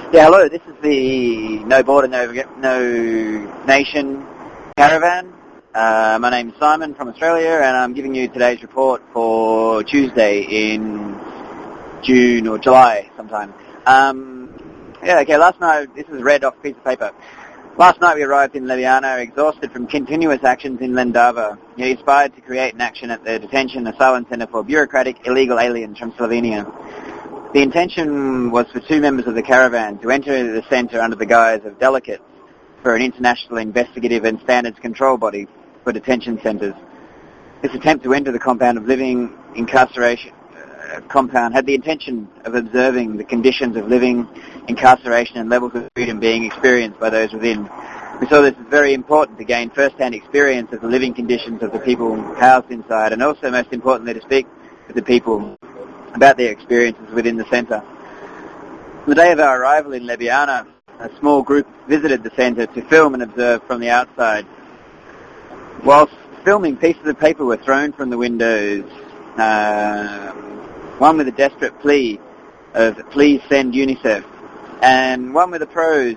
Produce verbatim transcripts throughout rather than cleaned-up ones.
Yeah, hello, this is the No Border, No, no Nation caravan. Uh, my name's Simon from Australia, and I'm giving you today's report for Tuesday in June or July sometime. Um, yeah, okay, last night, this is read off a piece of paper. Last night we arrived in Ljubljana, exhausted from continuous actions in Lendava. He aspired to create an action at the detention asylum centre for bureaucratic illegal aliens from Slovenia. The intention was for two members of the caravan to enter the centre under the guise of delegates for an international investigative and standards control body for detention centres. This attempt to enter the compound of living incarceration uh, compound had the intention of observing the conditions of living, incarceration and levels of freedom being experienced by those within. We saw this as very important to gain first-hand experience of the living conditions of the people housed inside, and also, most importantly, to speak with the people about their experiences within the centre. On the day of our arrival in Ljubljana, a small group visited the centre to film and observe from the outside. Whilst filming, pieces of paper were thrown from the windows, uh, one with a desperate plea of "Please send UNICEF," and one with a prose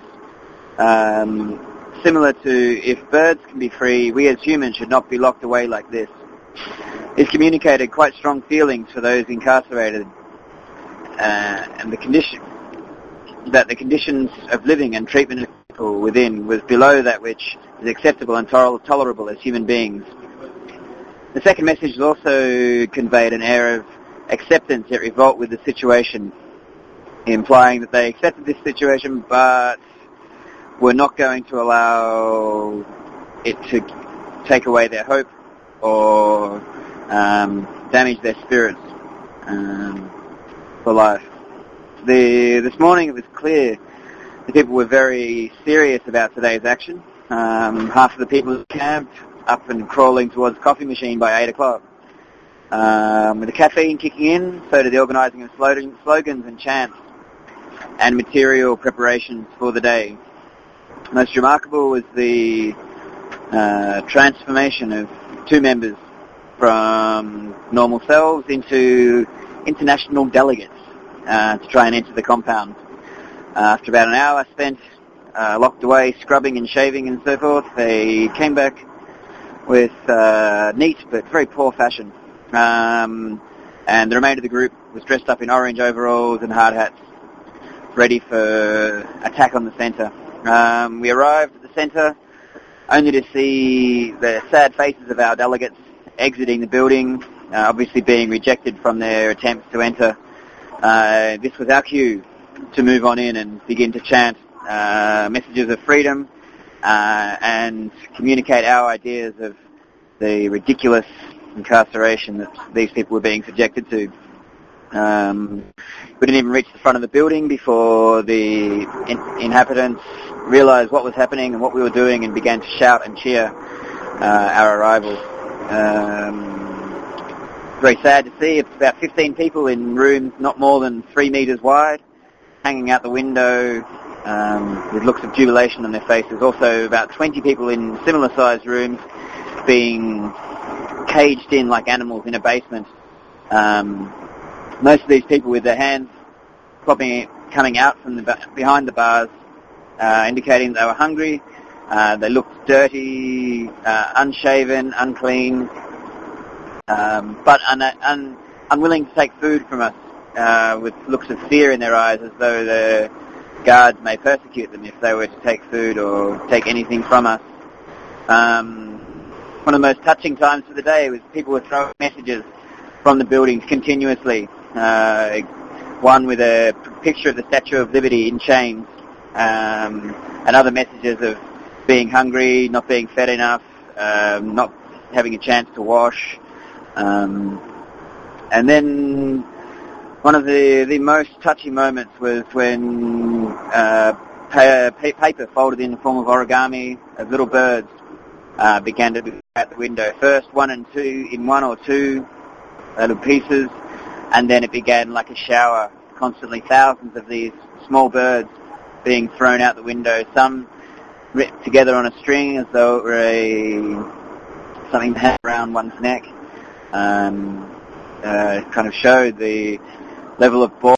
um, similar to "If birds can be free, we as humans should not be locked away like this." This communicated quite strong feelings for those incarcerated, uh, and the condition that the conditions of living and treatment of people within was below that which is acceptable and tol- tolerable as human beings. The second message also conveyed an air of acceptance yet revolt with the situation, implying that they accepted this situation but were not going to allow it to take away their hope or um, damage their spirits um, for life. The, this morning it was clear the people were very serious about today's action. Um, half of the people camped up and crawling towards the coffee machine by eight o'clock. Um, with the caffeine kicking in, so did the organising of slogans and chants and material preparations for the day. Most remarkable was the uh, transformation of two members from normal selves into international delegates uh, to try and enter the compound. Uh, after about an hour spent uh, locked away, scrubbing and shaving and so forth, they came back with uh, neat but very poor fashion. Um, and the remainder of the group was dressed up in orange overalls and hard hats, ready for attack on the centre. Um, we arrived at the centre only to see the sad faces of our delegates exiting the building, uh, obviously being rejected from their attempts to enter. Uh, this was our cue to move on in and begin to chant uh, messages of freedom uh, and communicate our ideas of the ridiculous incarceration that these people were being subjected to. Um, we didn't even reach the front of the building before the in- inhabitants realised what was happening and what we were doing and began to shout and cheer uh, our arrival. Um, very sad to see. It's about fifteen people in rooms not more than three metres wide, hanging out the window um, with looks of jubilation on their faces. Also about twenty people in similar-sized rooms being caged in like animals in a basement. Um, most of these people with their hands popping, coming out from the behind the bars, uh, indicating they were hungry. Uh, they looked dirty, uh, unshaven, unclean, um, but un- un- unwilling to take food from us, uh, with looks of fear in their eyes, as though the guards may persecute them if they were to take food or take anything from us. Um, one of the most touching times of the day was people were throwing messages from the buildings continuously. Uh, one with a picture of the Statue of Liberty in chains, um, and other messages of being hungry, not being fed enough, um, not having a chance to wash. Um, and then one of the, the most touching moments was when uh, pa- paper folded in the form of origami of little birds uh, began to be at the window. First one and two in one or two little pieces, and then it began like a shower, constantly thousands of these small birds being thrown out the window, some wrapped together on a string as though it were a something that around one's neck. Um, uh, kind of showed the level of boredom